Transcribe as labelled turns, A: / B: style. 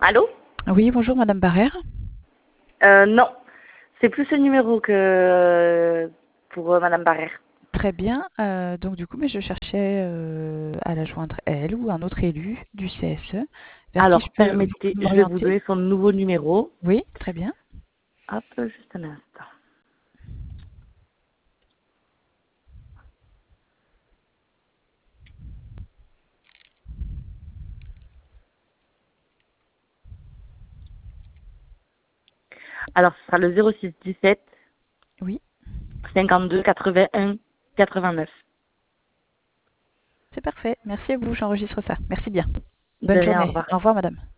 A: Allô?
B: Oui, bonjour Madame Barrère.
A: Non, c'est plus ce numéro que pour Madame Barrère.
B: Très bien. Donc du coup, mais je cherchais à la joindre elle ou un autre élu du CSE vers qui je
A: Alors,
B: peux
A: permettez, je vais vous
B: m'orienter.
A: donner son nouveau numéro.
B: Oui, très bien.
A: Hop, juste un instant. Alors, ce sera le 06 17
B: Oui,
A: 52 81 89.
B: c'est parfait. Merci à vous, j'enregistre ça. Merci bien.
A: De
B: Bonne
A: rien, au
B: journée.
A: revoir.
B: Au revoir Madame.